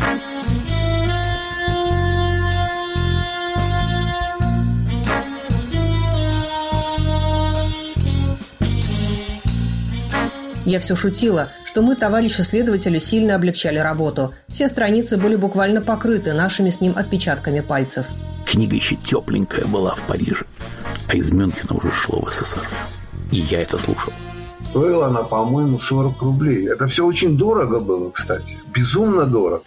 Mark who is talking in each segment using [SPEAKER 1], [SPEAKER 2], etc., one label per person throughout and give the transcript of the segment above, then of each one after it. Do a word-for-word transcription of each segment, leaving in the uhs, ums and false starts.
[SPEAKER 1] Я все шутила, что мы, товарищи следователи, сильно облегчали работу. Все страницы были буквально покрыты нашими с ним отпечатками пальцев.
[SPEAKER 2] Книга еще тепленькая была в Париже, а из Мюнхена уже шло в СССР. И я это слушал.
[SPEAKER 3] Стоила она, по-моему, сорок рублей. Это все очень дорого было, кстати. Безумно дорого.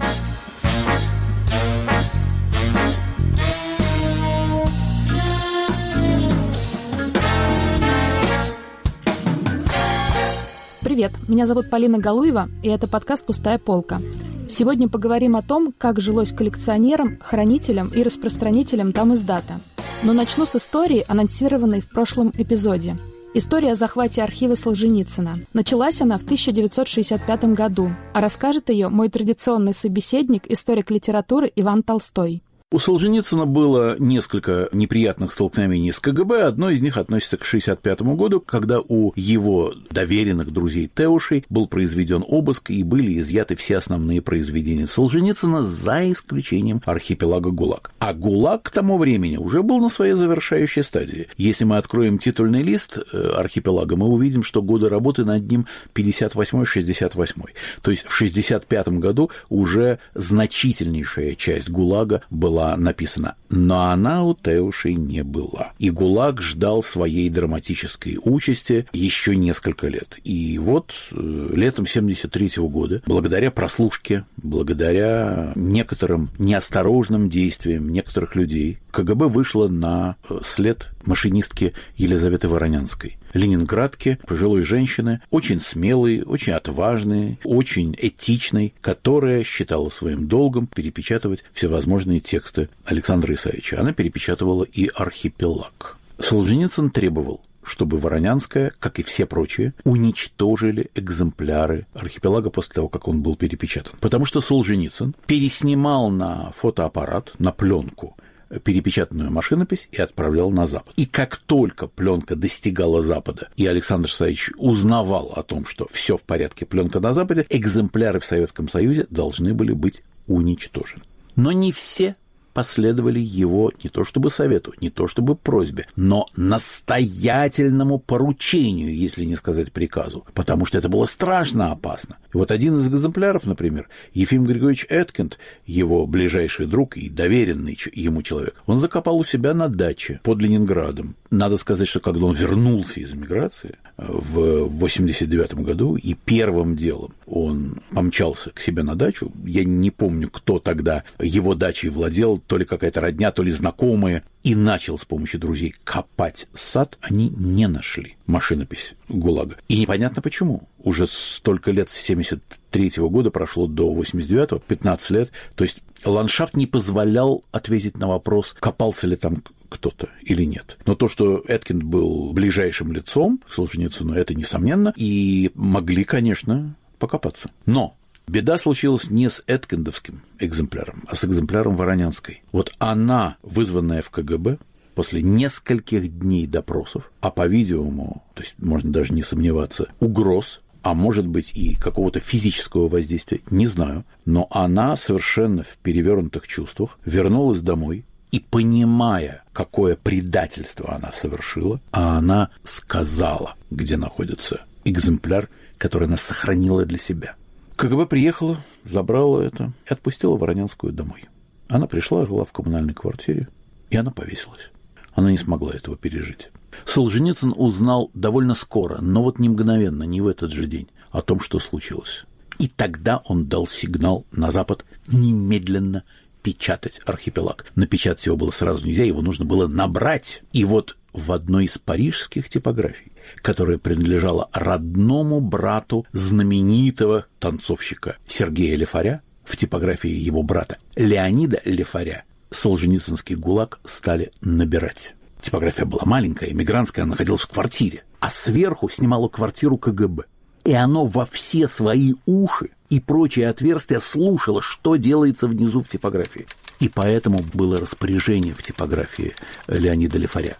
[SPEAKER 4] Привет, меня зовут Полина Галуева, и это подкаст «Пустая полка». Сегодня поговорим о том, как жилось коллекционерам, хранителям и распространителям там-издата. Но начну с истории, анонсированной в прошлом эпизоде. История о захвате архива Солженицына. Началась она в тысяча девятьсот шестьдесят пятом году, а расскажет ее мой традиционный собеседник, историк литературы Иван Толстой.
[SPEAKER 2] У Солженицына было несколько неприятных столкновений с КГБ. Одно из них относится к шестьдесят пятому году, когда у его доверенных друзей Теушей был произведен обыск и были изъяты все основные произведения Солженицына, за исключением архипелага ГУЛАГ. А ГУЛАГ к тому времени уже был на своей завершающей стадии. Если мы откроем титульный лист архипелага, мы увидим, что годы работы над ним пятьдесят восьмой — шестьдесят восьмой. То есть в шестьдесят пятом году уже значительнейшая часть ГУЛАГа была написана, но она у Теушей не была. И ГУЛАГ ждал своей драматической участи еще несколько лет. И вот летом семьдесят третьего года, благодаря прослушке, благодаря некоторым неосторожным действиям некоторых людей, КГБ вышло на след машинистки Елизаветы Воронянской. Ленинградки, пожилой женщины, очень смелой, очень отважной, очень этичной, которая считала своим долгом перепечатывать всевозможные тексты Александра Исаевича. Она перепечатывала и архипелаг. Солженицын требовал, чтобы Воронянская, как и все прочие, уничтожили экземпляры архипелага после того, как он был перепечатан. Потому что Солженицын переснимал на фотоаппарат, на пленку, перепечатанную машинопись и отправлял на Запад. И как только пленка достигала Запада, и Александр Исаевич узнавал о том, что все в порядке, пленка на Западе, экземпляры в Советском Союзе должны были быть уничтожены. Но не все последовали его не то чтобы совету, не то чтобы просьбе, но настоятельному поручению, если не сказать приказу, потому что это было страшно опасно. И вот один из экземпляров, например, Ефим Григорьевич Эткинд, его ближайший друг и доверенный ему человек, он закопал у себя на даче под Ленинградом. Надо сказать, что когда он вернулся из эмиграции в восемьдесят девятом году, и первым делом он помчался к себе на дачу, я не помню, кто тогда его дачей владел, то ли какая-то родня, то ли знакомые, и начал с помощью друзей копать сад, они не нашли машинопись ГУЛАГа. И непонятно почему. Уже столько лет, с семьдесят третьего года прошло до восемьдесят девятого, пятнадцать лет, то есть ландшафт не позволял ответить на вопрос, копался ли там кто-то или нет. Но то, что Эткинд был ближайшим лицом к Солженицыну, это несомненно, и могли, конечно, покопаться. Но беда случилась не с эткиндовским экземпляром, а с экземпляром Воронянской. Вот она, вызванная в КГБ, после нескольких дней допросов, а по-видимому, то есть можно даже не сомневаться, угроз, а может быть и какого-то физического воздействия, не знаю, но она совершенно в перевернутых чувствах вернулась домой, и, понимая, какое предательство она совершила, а она сказала, где находится экземпляр, который она сохранила для себя. КГБ приехала, забрала это и отпустила Воронянскую домой. Она пришла, жила в коммунальной квартире, и она повесилась. Она не смогла этого пережить. Солженицын узнал довольно скоро, но вот не мгновенно, не в этот же день, о том, что случилось. И тогда он дал сигнал на Запад немедленно печатать архипелаг. Напечатать его было сразу нельзя, его нужно было набрать. И вот в одной из парижских типографий, которая принадлежала родному брату знаменитого танцовщика Сергея Лефаря, в типографии его брата Леонида Лефаря, солженицынский ГУЛАГ стали набирать. Типография была маленькая, эмигрантская, она находилась в квартире, а сверху снимала квартиру КГБ. И оно во все свои уши и прочие отверстия слушало, что делается внизу в типографии. И поэтому было распоряжение в типографии Леонида Лефаря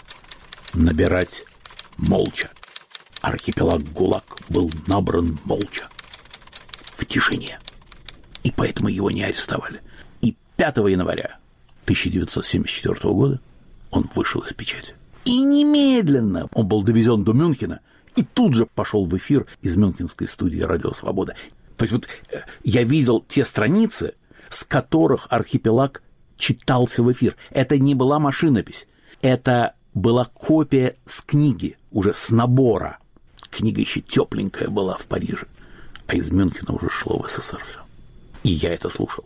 [SPEAKER 2] набирать молча. Архипелаг ГУЛАГ был набран молча, в тишине. И поэтому его не арестовали. И пятого января тысяча девятьсот семьдесят четвёртого года он вышел из печати. И немедленно он был довезен до Мюнхена и тут же пошел в эфир из мюнхенской студии «Радио Свобода». То есть вот я видел те страницы, с которых «Архипелаг» читался в эфир. Это не была машинопись, это была копия с книги, уже с набора. Книга еще тепленькая была в Париже, а из Мюнхена уже шло в СССР все. И я это слушал.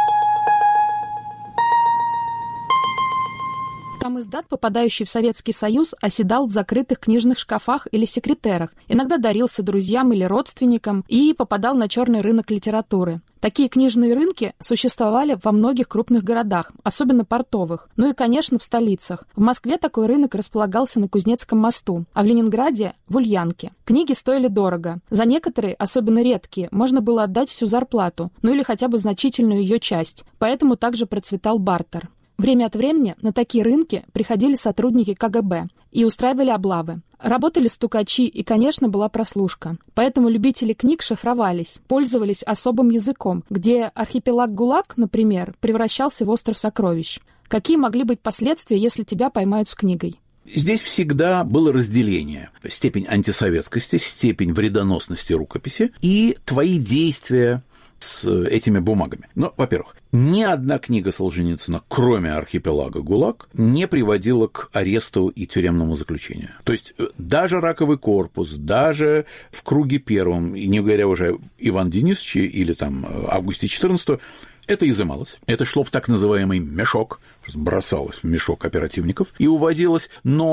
[SPEAKER 4] Там издат, попадающий в Советский Союз, оседал в закрытых книжных шкафах или секретерах, иногда дарился друзьям или родственникам и попадал на черный рынок литературы. Такие книжные рынки существовали во многих крупных городах, особенно портовых, ну и, конечно, в столицах. В Москве такой рынок располагался на Кузнецком мосту, а в Ленинграде – в Ульянке. Книги стоили дорого. За некоторые, особенно редкие, можно было отдать всю зарплату, ну или хотя бы значительную ее часть, поэтому также процветал бартер. Время от времени на такие рынки приходили сотрудники ка гэ бэ и устраивали облавы. Работали стукачи и, конечно, была прослушка. Поэтому любители книг шифровались, пользовались особым языком, где архипелаг ГУЛАГ, например, превращался в остров сокровищ. Какие могли быть последствия, если тебя поймают с книгой?
[SPEAKER 2] Здесь всегда было разделение. Степень антисоветскости, степень вредоносности рукописи и твои действия с этими бумагами. Ну, во-первых, ни одна книга Солженицына, кроме «Архипелага ГУЛАГ», не приводила к аресту и тюремному заключению. То есть даже «Раковый корпус», даже в «Круге первом», и не говоря уже Иван Денисовиче или там Августе четырнадцатого, это изымалось. Это шло в так называемый мешок, бросалось в мешок оперативников и увозилось,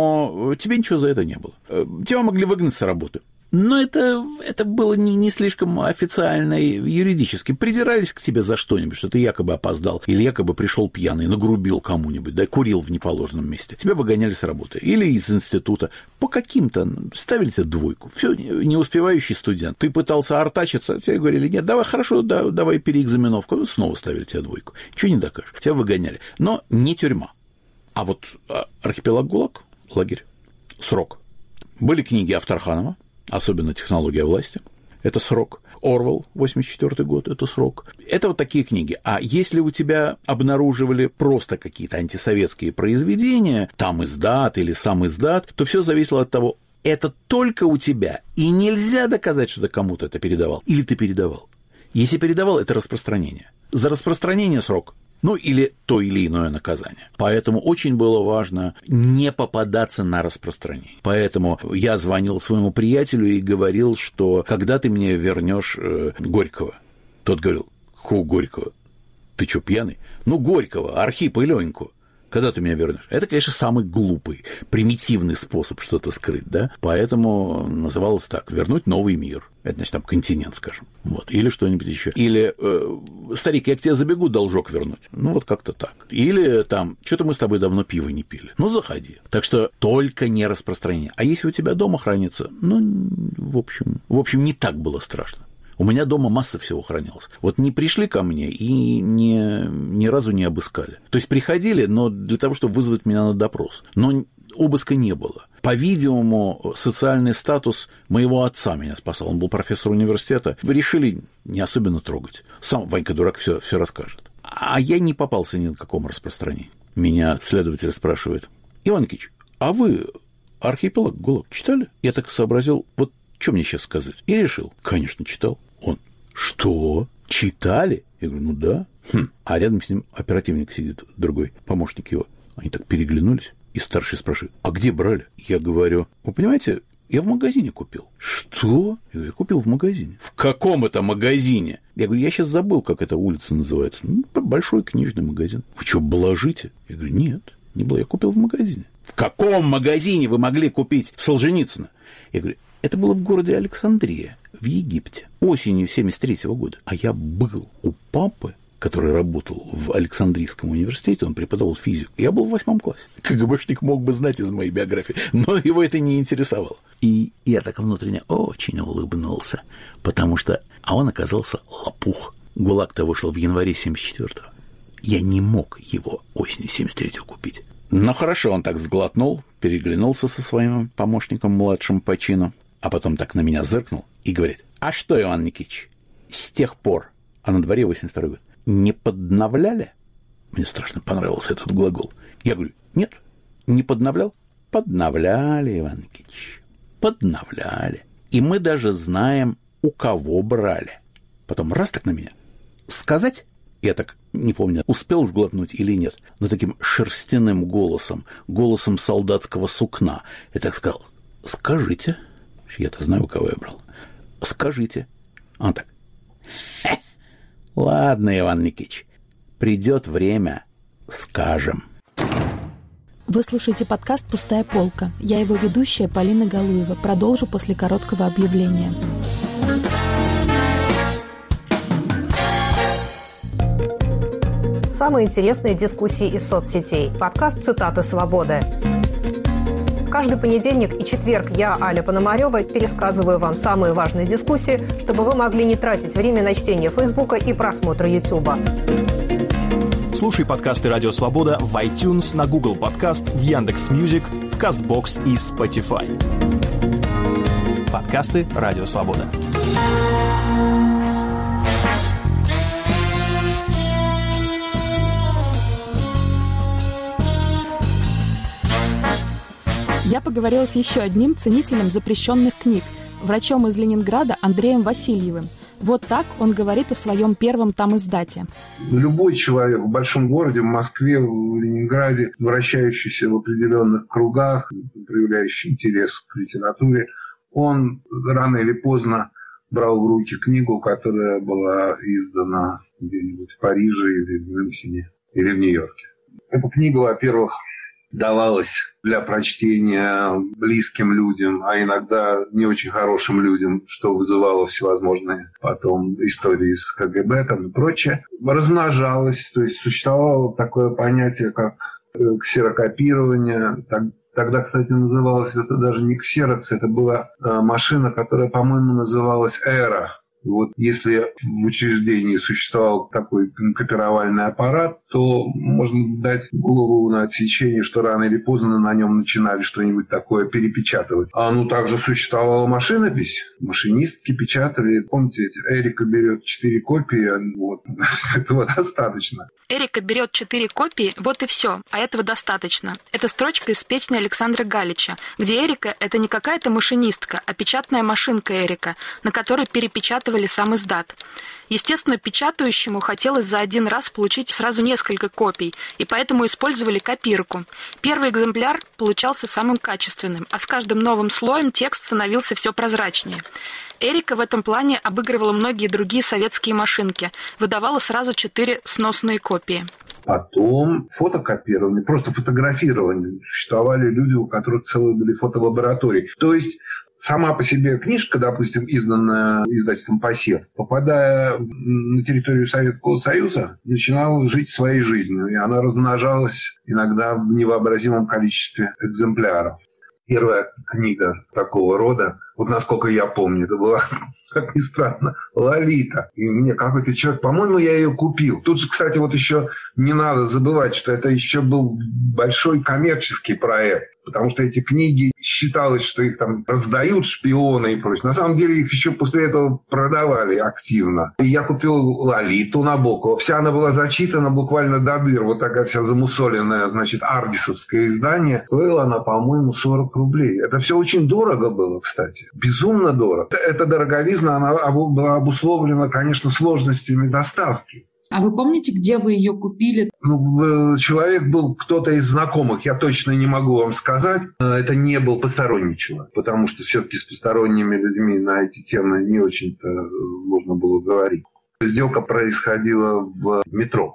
[SPEAKER 2] но тебе ничего за это не было. Тебя могли выгнать с работы. Но это, это было не, не слишком официально и юридически. Придирались к тебе за что-нибудь, что ты якобы опоздал, или якобы пришел пьяный, нагрубил кому-нибудь, да, курил в неположенном месте. Тебя выгоняли с работы или из института. По каким-то ставили тебе двойку. Все, не успевающий студент. Ты пытался артачиться, тебе говорили, нет, давай, хорошо, да, давай переэкзаменовку. Снова ставили тебе двойку. Ничего не докажешь. Тебя выгоняли. Но не тюрьма. А вот «Архипелаг ГУЛАГ», лагерь, срок. Были книги Авторханова, особенно «Технология власти», это срок. Орвелл, восемьдесят четвёртый год, это срок. Это вот такие книги. А если у тебя обнаруживали просто какие-то антисоветские произведения, там издат или сам издат, то все зависело от того, это только у тебя, и нельзя доказать, что ты кому-то это передавал, или ты передавал. Если передавал, это распространение. За распространение срок. Ну, или то или иное наказание. Поэтому очень было важно не попадаться на распространение. Поэтому я звонил своему приятелю и говорил, что когда ты мне вернешь э, Горького? Тот говорил, ху, Горького? Ты что, пьяный? Ну, Горького, Архипа и Леньку. Когда ты меня вернешь? Это, конечно, самый глупый, примитивный способ что-то скрыть, да? Поэтому называлось так: вернуть новый мир. Это, значит, там континент, скажем. Вот. Или что-нибудь еще. Или э, старик, я к тебе забегу должок вернуть. Ну, вот как-то так. Или там, что-то мы с тобой давно пиво не пили. Ну, заходи. Так что только не распространение. А если у тебя дома хранится, ну, в общем, в общем, не так было страшно. У меня дома масса всего хранилось. Вот не пришли ко мне и ни, ни разу не обыскали. То есть приходили, но для того, чтобы вызвать меня на допрос. Но обыска не было. По-видимому, социальный статус моего отца меня спасал. Он был профессор университета. Вы решили не особенно трогать. Сам Ванька Дурак все, все расскажет. А я не попался ни на каком распространении. Меня следователь спрашивает: Иван Никитич, а вы «Архипелаг ГУЛАГ» читали? Я так сообразил, вот что мне сейчас сказать? И решил, конечно, читал. Он: что? Читали? Я говорю, ну да. Хм. А рядом с ним оперативник сидит, другой помощник его. Они так переглянулись, и старший спрашивает: а где брали? Я говорю: вы понимаете, я в магазине купил. Что? Я говорю, я купил в магазине. В каком это магазине? Я говорю, я сейчас забыл, как эта улица называется. Ну, большой книжный магазин. Вы что, блажите? Я говорю, нет, не было, я купил в магазине. В каком магазине вы могли купить Солженицына? Я говорю, это было в городе Александрия, в Египте, осенью семьдесят третьего года. А я был у папы, который работал в Александрийском университете, он преподавал физику. Я был в восьмом классе. КГБшник мог бы знать из моей биографии, но его это не интересовало. И я так внутренне очень улыбнулся, потому что... А он оказался лопух. ГУЛАГ-то вышел в январе семьдесят четвёртого. Я не мог его осенью семьдесят третьего купить. Но хорошо, он так сглотнул, переглянулся со своим помощником младшим по чину, а потом так на меня зыркнул и говорит: а что, Иван Никитич, с тех пор а на дворе восемьдесят второй год. Не подновляли? Мне страшно понравился этот глагол. Я говорю, нет, не подновлял? Подновляли, Иван Никитич, подновляли. И мы даже знаем, у кого брали. Потом раз так на меня. Сказать? Я так не помню, успел сглотнуть или нет, но таким шерстяным голосом, голосом солдатского сукна. Я так сказал, скажите. Я-то знаю, у кого я брал. Скажите. А он так. Хе, ладно, Иван Никитич, придет время, скажем.
[SPEAKER 4] Вы слушаете подкаст «Пустая полка». Я его ведущая Полина Галуева. Продолжу после короткого объявления.
[SPEAKER 1] Самые интересные дискуссии из соцсетей. Подкаст «Цитаты свободы». Каждый понедельник и четверг я, Аля Пономарёва, пересказываю вам самые важные дискуссии, чтобы вы могли не тратить время на чтение Фейсбука и просмотр Ютуба.
[SPEAKER 5] Слушай подкасты «Радио Свобода» в iTunes, на Google Подкаст, в Яндекс.Мьюзик, в Кастбокс и Spotify. Подкасты «Радио Свобода».
[SPEAKER 4] Я поговорила с еще одним ценителем запрещенных книг, врачом из Ленинграда Андреем Васильевым. Вот так он говорит о своем первом тамиздате.
[SPEAKER 3] Любой человек в большом городе, в Москве, в Ленинграде, вращающийся в определенных кругах, проявляющий интерес к литературе, он рано или поздно брал в руки книгу, которая была издана где-нибудь в Париже или в Мюнхене или в Нью-Йорке. Эта книга, во-первых, давалась для прочтения близким людям, а иногда не очень хорошим людям, что вызывало всевозможные потом истории с КГБ там, и прочее. Размножалась, то есть существовало такое понятие, как ксерокопирование. Тогда, кстати, называлось это даже не ксерокс, это была машина, которая, по-моему, называлась «Эра». И вот если в учреждении существовал такой копировальный аппарат, то можно дать голову на отсечение, что рано или поздно на нем начинали что-нибудь такое перепечатывать. А ну также существовала машинопись. Машинистки печатали. Помните, Эрика берет четыре копии, вот, этого достаточно.
[SPEAKER 4] Эрика берет четыре копии, вот и все, а этого достаточно. Это строчка из песни Александра Галича, где Эрика — это не какая-то машинистка, а печатная машинка Эрика, на которой перепечатывали сам издат. Естественно, печатающему хотелось за один раз получить сразу несколько копий, и поэтому использовали копирку. Первый экземпляр получался самым качественным, а с каждым новым слоем текст становился все прозрачнее. Эрика в этом плане обыгрывала многие другие советские машинки, выдавала сразу четыре сносные копии.
[SPEAKER 3] Потом фотокопирование, просто фотографирование. Существовали люди, у которых целые были фотолаборатории. То есть сама по себе книжка, допустим, изданная издательством «Посев», попадая на территорию Советского Союза, начинала жить своей жизнью. И она размножалась иногда в невообразимом количестве экземпляров. Первая книга такого рода, вот насколько я помню, это была, как ни странно, «Лолита». И мне какой-то человек, по-моему, я ее купил. Тут же, кстати, вот еще не надо забывать, что это еще был большой коммерческий проект. Потому что эти книги считалось, что их там раздают шпионы и прочее. На самом деле их еще после этого продавали активно. И я купил «Лолиту» Набокова. Вся она была зачитана буквально до дыр. Вот такая вся замусоленная, значит, ардисовское издание. Стоила она, по-моему, сорок рублей. Это все очень дорого было, кстати. Безумно дорого. Эта дороговизна, она была обусловлена, конечно, сложностями доставки.
[SPEAKER 6] А вы помните, где вы ее купили?
[SPEAKER 3] Ну, человек был кто-то из знакомых, я точно не могу вам сказать. Это не был посторонний человек, потому что все-таки с посторонними людьми на эти темы не очень-то можно было говорить. Сделка происходила в метро,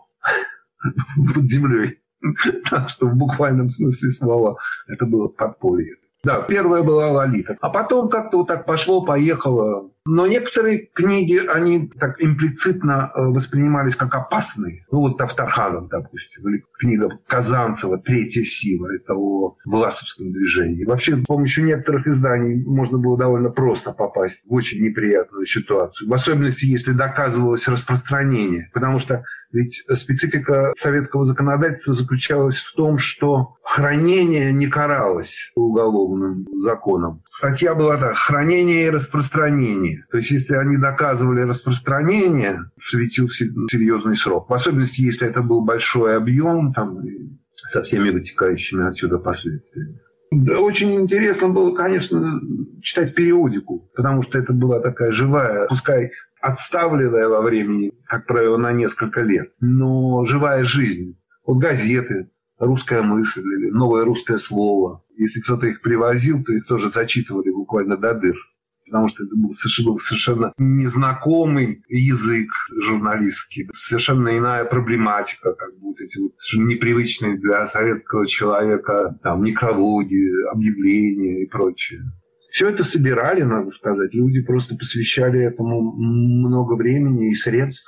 [SPEAKER 3] под землей. Так что в буквальном смысле слова это было подполье. Да, первая была «Лолита». А потом как-то вот так пошло-поехало. Но некоторые книги, они так имплицитно воспринимались как опасные. Ну вот Тавторханов, допустим, или книга Казанцева «Третья сила». Это о власовском движении. Вообще, с помощью некоторых изданий можно было довольно просто попасть в очень неприятную ситуацию. В особенности, если доказывалось распространение. Потому что Ведь специфика советского законодательства заключалась в том, что хранение не каралось уголовным законом. Статья была так: хранение и распространение. То есть, если они доказывали распространение, светил серьезный срок. В особенности, если это был большой объем, там, со всеми вытекающими отсюда последствиями. Очень интересно было, конечно, читать периодику, потому что это была такая живая, пускай отставленная во времени, как правило, на несколько лет, но живая жизнь. Вот газеты, «Русская мысль» или «Новое русское слово». Если кто-то их привозил, то их тоже зачитывали буквально до дыр, потому что это был совершенно, совершенно незнакомый язык журналистский, совершенно иная проблематика, как бы вот эти вот непривычные для советского человека там, некрологи, объявления и прочее. Все это собирали, надо сказать. Люди просто посвящали этому много времени и средств,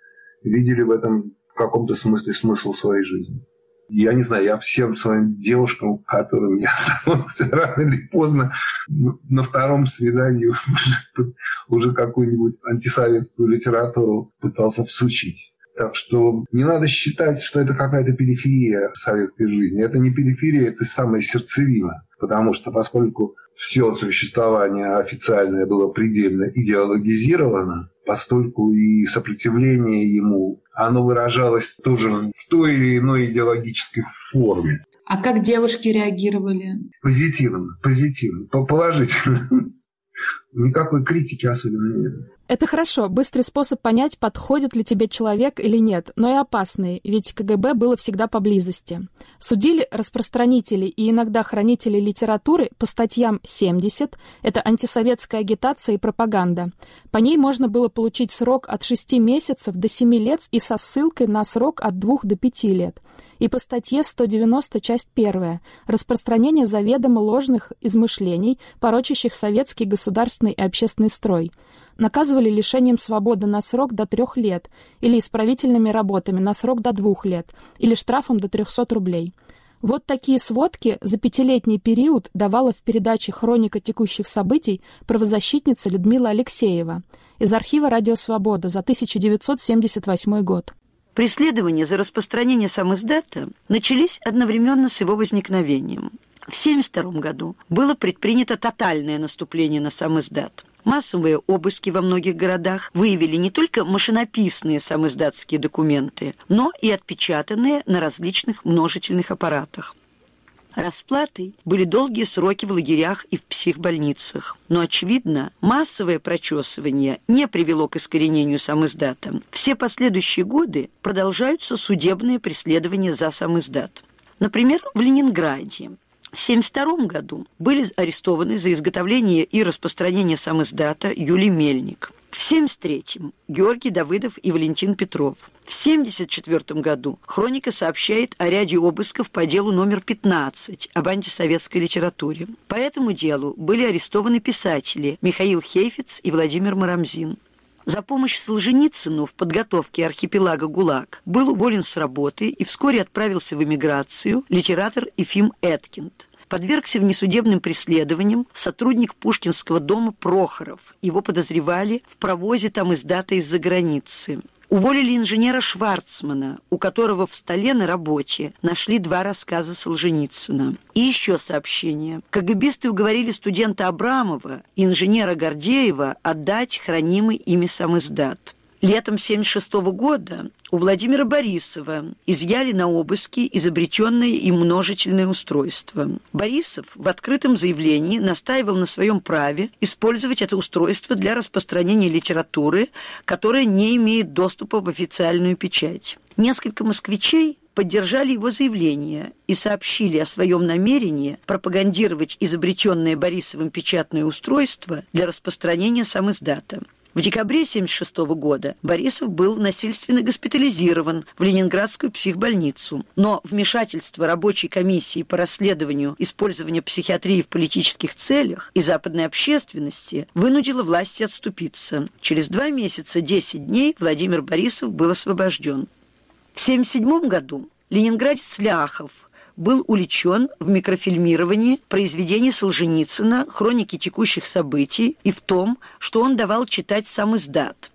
[SPEAKER 3] видели в этом в каком-то смысле смысл своей жизни. Я не знаю, я всем своим девушкам, которым я остановился рано или поздно, на втором свидании уже, уже какую-нибудь антисоветскую литературу пытался всучить. Так что не надо считать, что это какая-то периферия советской жизни. Это не периферия, это самая сердцевина. Потому что поскольку все существование официальное было предельно идеологизировано, постольку и сопротивление ему, оно выражалось тоже в той или иной идеологической форме.
[SPEAKER 6] А как девушки реагировали?
[SPEAKER 3] Позитивно, позитивно, положительно. Никакой критики особенно нет.
[SPEAKER 4] Это хорошо, быстрый способ понять, подходит ли тебе человек или нет, но и опасный, ведь КГБ было всегда поблизости. Судили распространителей и иногда хранителей литературы по статьям семьдесят, это антисоветская агитация и пропаганда. По ней можно было получить срок от шести месяцев до семи лет и со ссылкой на срок от двух до пяти лет. И по статье сто девяносто, часть первая, распространение заведомо ложных измышлений, порочащих советский государственный и общественный строй. Наказывали лишением свободы на срок до трех лет или исправительными работами на срок до двух лет или штрафом до трехсот рублей. Вот такие сводки за пятилетний период давала в передаче «Хроника текущих событий» правозащитница Людмила Алексеева из архива «Радио Свобода» за тысяча девятьсот семьдесят восьмой год.
[SPEAKER 7] Преследования за распространение самиздата начались одновременно с его возникновением. В тысяча девятьсот семьдесят втором году было предпринято тотальное наступление на самиздат. Массовые обыски во многих городах выявили не только машинописные самиздатские документы, но и отпечатанные на различных множительных аппаратах. Расплатой были долгие сроки в лагерях и в психбольницах. Но, очевидно, массовое прочесывание не привело к искоренению самиздата. Все последующие годы продолжаются судебные преследования за самиздат. Например, в Ленинграде. В тысяча девятьсот семьдесят втором году были арестованы за изготовление и распространение самиздата Юлий Мельник. В тысяча девятьсот семьдесят третьем Георгий Давыдов и Валентин Петров. В тысяча девятьсот семьдесят четвертом году хроника сообщает о ряде обысков по делу номер пятнадцать об антисоветской литературе. По этому делу были арестованы писатели Михаил Хейфиц и Владимир Марамзин. За помощь Солженицыну в подготовке архипелага ГУЛАГ был уволен с работы и вскоре отправился в эмиграцию литератор Ефим Эткинд. Подвергся внесудебным преследованиям сотрудник Пушкинского дома Прохоров. Его подозревали в провозе тамиздата из-за границы. Уволили инженера Шварцмана, у которого в столе на работе нашли два рассказа Солженицына. И еще сообщение. КГБисты уговорили студента Абрамова и инженера Гордеева отдать хранимый ими самиздат. Летом тысяча девятьсот семьдесят шестого года у Владимира Борисова изъяли на обыски изобретенное им множительное устройство. Борисов в открытом заявлении настаивал на своем праве использовать это устройство для распространения литературы, которая не имеет доступа в официальную печать. Несколько москвичей поддержали его заявление и сообщили о своем намерении пропагандировать изобретенное Борисовым печатное устройство для распространения самиздата. В декабре тысяча девятьсот семьдесят шестого года Борисов был насильственно госпитализирован в Ленинградскую психбольницу, но вмешательство рабочей комиссии по расследованию использования психиатрии в политических целях и западной общественности вынудило власти отступиться. Через два месяца десять дней Владимир Борисов был освобожден. В тысяча девятьсот семьдесят седьмом году ленинградец Ляхов был уличен в микрофильмировании произведений Солженицына «Хроники текущих событий» и в том, что он давал читать самиздат.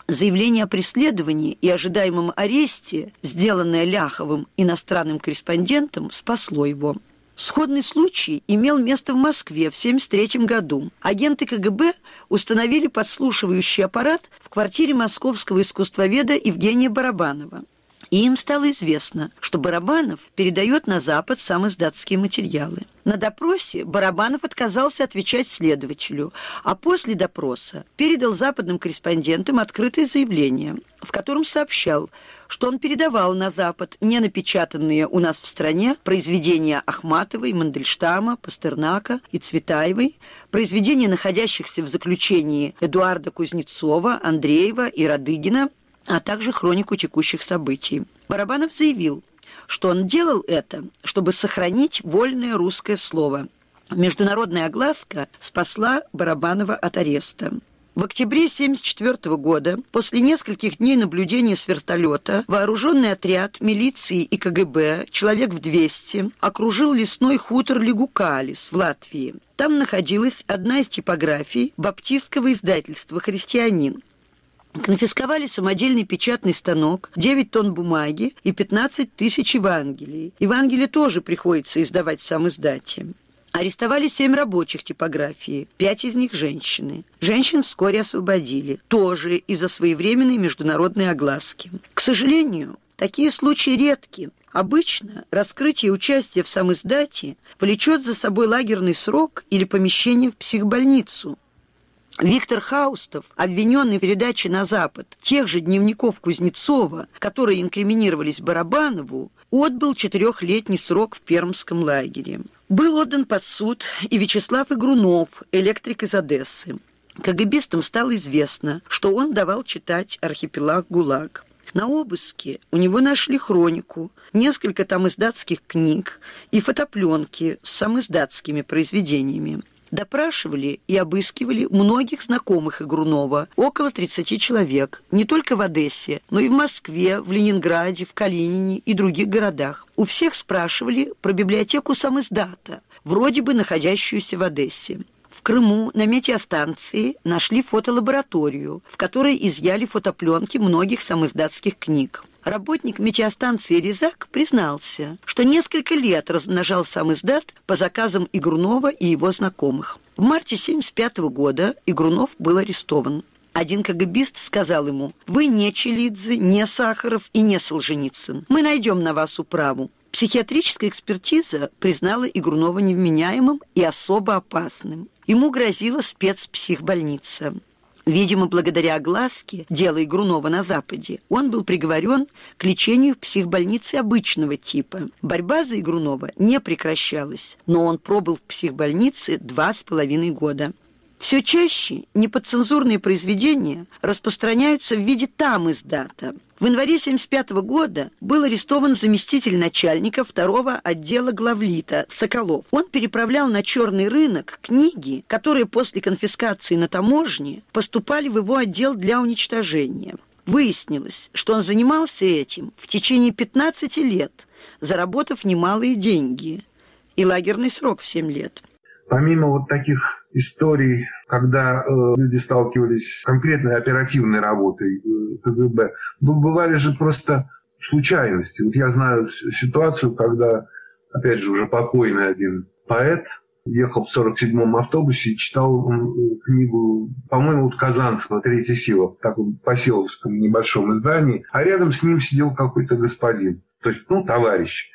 [SPEAKER 7] Заявление о преследовании и ожидаемом аресте, сделанное Ляховым иностранным корреспондентом, спасло его. Сходный случай имел место в Москве в тысяча девятьсот семьдесят третьем году. Агенты ка гэ бэ установили подслушивающий аппарат в квартире московского искусствоведа Евгения Барабанова. И им стало известно, что Барабанов передает на Запад самиздатские материалы. На допросе Барабанов отказался отвечать следователю, а после допроса передал западным корреспондентам открытое заявление, в котором сообщал, что он передавал на Запад не напечатанные у нас в стране произведения Ахматовой, Мандельштама, Пастернака и Цветаевой, произведения находящихся в заключении Эдуарда Кузнецова, Андреева и Радыгина, а также хронику текущих событий. Барабанов заявил, что он делал это, чтобы сохранить вольное русское слово. Международная огласка спасла Барабанова от ареста. В октябре тысяча девятьсот семьдесят четвёртого года, после нескольких дней наблюдения с вертолета, вооруженный отряд милиции и ка гэ бэ, человек в двести, окружил лесной хутор Лигукалис в Латвии. Там находилась одна из типографий баптистского издательства «Христианин». Конфисковали самодельный печатный станок, девять тонн бумаги и пятнадцать тысяч Евангелий. Евангелие тоже приходится издавать в самиздате. Арестовали семь рабочих типографии, пять из них женщины. Женщин вскоре освободили, тоже из-за своевременной международной огласки. К сожалению, такие случаи редки. Обычно раскрытие участия в самиздате влечет за собой лагерный срок или помещение в психбольницу. Виктор Хаустов, обвиненный в передаче на Запад тех же дневников Кузнецова, которые инкриминировались Барабанову, отбыл четырехлетний срок в Пермском лагере. Был отдан под суд и Вячеслав Игрунов, электрик из Одессы. КГБистам стало известно, что он давал читать «Архипелаг ГУЛАГ». На обыске у него нашли хронику, несколько тамиздатских книг и фотопленки с самиздатскими произведениями. Допрашивали и обыскивали многих знакомых Игрунова, около тридцати человек, не только в Одессе, но и в Москве, в Ленинграде, в Калинине и других городах. У всех спрашивали про библиотеку самиздата, вроде бы находящуюся в Одессе. В Крыму на метеостанции нашли фотолабораторию, в которой изъяли фотопленки многих самиздатских книг. Работник метеостанции Резак признался, что несколько лет размножал самиздат по заказам Игрунова и его знакомых. В марте тысяча девятьсот семьдесят пятого года Игрунов был арестован. Один КГБист сказал ему: «Вы не Челидзе, не Сахаров и не Солженицын. Мы найдем на вас управу». Психиатрическая экспертиза признала Игрунова невменяемым и особо опасным. Ему грозила спецпсихбольница. Видимо, благодаря огласке дела Игрунова на Западе, он был приговорен к лечению в психбольнице обычного типа. Борьба за Игрунова не прекращалась, но он пробыл в психбольнице два с половиной года. Все чаще неподцензурные произведения распространяются в виде тамиздата. В январе тысяча девятьсот семьдесят пятого года был арестован заместитель начальника второго отдела главлита Соколов. Он переправлял на черный рынок книги, которые после конфискации на таможне поступали в его отдел для уничтожения. Выяснилось, что он занимался этим в течение пятнадцати лет, заработав немалые деньги, и лагерный срок в семь лет.
[SPEAKER 3] Помимо вот таких историй, когда э, люди сталкивались с конкретной оперативной работой э, КГБ, бывали же просто случайности. Вот я знаю ситуацию, когда, опять же, уже покойный один поэт ехал в сорок седьмом автобусе и читал э, книгу, по-моему, вот Казанцева «Третья сила», в таком поселковском небольшом издании, а рядом с ним сидел какой-то господин, то есть, ну, товарищ.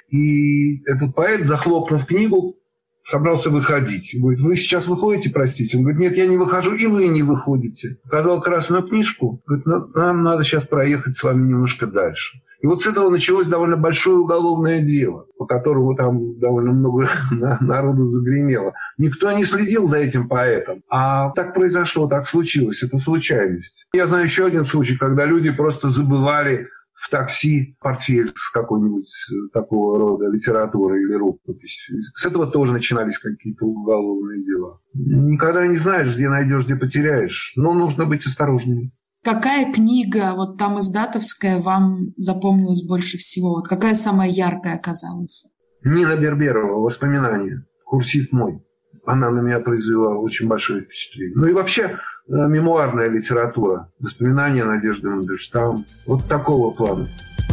[SPEAKER 3] И этот поэт, захлопнув книгу, собрался выходить. Говорит: «Вы сейчас выходите, простите?» Он говорит: «Нет, я не выхожу, и вы не выходите». Показал красную книжку. Говорит: «Ну, нам надо сейчас проехать с вами немножко дальше». И вот с этого началось довольно большое уголовное дело, по которому там довольно много народу загремело. Никто не следил за этим поэтом. А так произошло, так случилось. Это случайность. Я знаю еще один случай, когда люди просто забывали в такси портфель с какой-нибудь такого рода литературы или рукопись. С этого тоже начинались какие-то уголовные дела. Никогда не знаешь, где найдешь, где потеряешь. Но нужно быть осторожнее.
[SPEAKER 6] Какая книга, вот там издатовская, вам запомнилась больше всего? Вот какая самая яркая оказалась? Нина Берберова «Воспоминания». Курсив мой. Она на меня произвела очень большое впечатление. Ну и вообще,
[SPEAKER 3] мемуарная литература, воспоминания Надежды Мандельштам. Вот такого плана.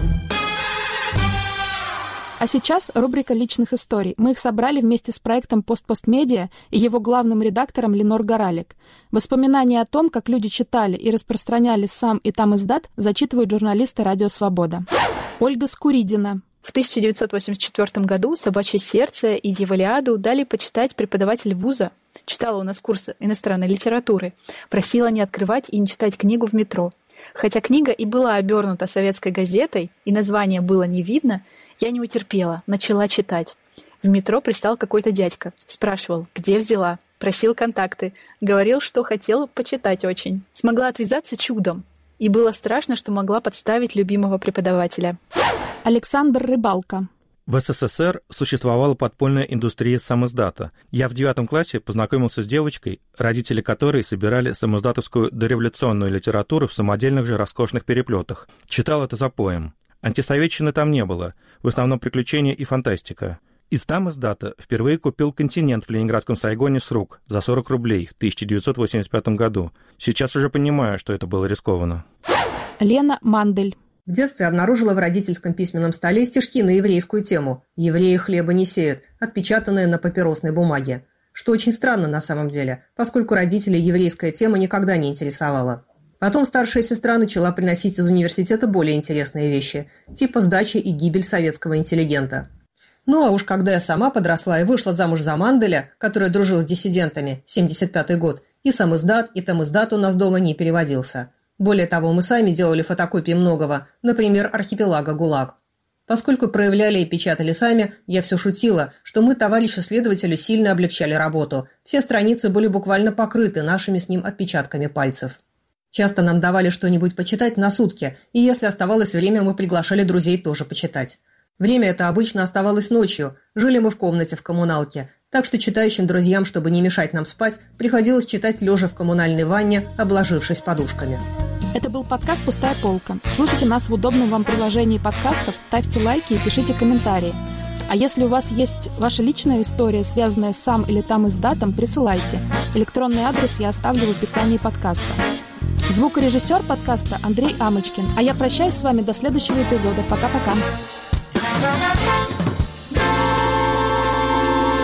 [SPEAKER 4] А сейчас рубрика личных историй. Мы их собрали вместе с проектом «Пост-Пост-Медиа» и его главным редактором Ленор Горалик. Воспоминания о том, как люди читали и распространяли сам и там издат, зачитывают журналисты «Радио Свобода». Ольга Скуридина.
[SPEAKER 8] В тысяча девятьсот восемьдесят четвёртом году «Собачье сердце» и «Дьяволиаду» дали почитать преподаватель вуза. Читала у нас курсы иностранной литературы. Просила не открывать и не читать книгу в метро. Хотя книга и была обернута советской газетой, и название было не видно, я не утерпела, начала читать. В метро пристал какой-то дядька. Спрашивал, где взяла. Просил контакты. Говорил, что хотел почитать очень. Смогла отвязаться чудом. И было страшно, что могла подставить любимого преподавателя.
[SPEAKER 4] Александр Рыбалка.
[SPEAKER 9] В СССР существовала подпольная индустрия самиздата. Я в девятом классе познакомился с девочкой, родители которой собирали самиздатовскую дореволюционную литературу в самодельных же роскошных переплетах. Читал это запоем. Антисоветчины там не было, в основном приключения и фантастика. Из самиздата впервые купил «Континент» в ленинградском Сайгоне с рук за сорок рублей в тысяча девятьсот восемьдесят пятом году. Сейчас уже понимаю, что это было рискованно.
[SPEAKER 4] Лена Мандель.
[SPEAKER 1] В детстве обнаружила в родительском письменном столе стишки на еврейскую тему «Евреи хлеба не сеют», отпечатанные на папиросной бумаге. Что очень странно на самом деле, поскольку родителей еврейская тема никогда не интересовала. Потом старшая сестра начала приносить из университета более интересные вещи, типа сдачи и гибель советского интеллигента. Ну а уж когда я сама подросла и вышла замуж за Манделя, который дружил с диссидентами, семьдесят пятый год, и самиздат, и тамиздат у нас дома не переводился. Более того, мы сами делали фотокопии многого, например, архипелага ГУЛАГ. Поскольку проявляли и печатали сами, я все шутила, что мы товарищу-следователю сильно облегчали работу. Все страницы были буквально покрыты нашими с ним отпечатками пальцев. Часто нам давали что-нибудь почитать на сутки, и если оставалось время, мы приглашали друзей тоже почитать. Время это обычно оставалось ночью, жили мы в комнате в коммуналке, так что читающим друзьям, чтобы не мешать нам спать, приходилось читать лежа в коммунальной ванне, обложившись подушками.
[SPEAKER 4] Это был подкаст «Пустая полка». Слушайте нас в удобном вам приложении подкастов, ставьте лайки и пишите комментарии. А если у вас есть ваша личная история, связанная с сам или там издатом, присылайте. Электронный адрес я оставлю в описании подкаста. Звукорежиссер подкаста Андрей Амочкин. А я прощаюсь с вами до следующего эпизода. Пока-пока.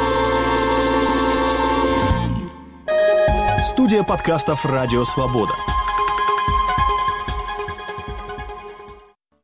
[SPEAKER 5] Студия подкастов «Радио Свобода».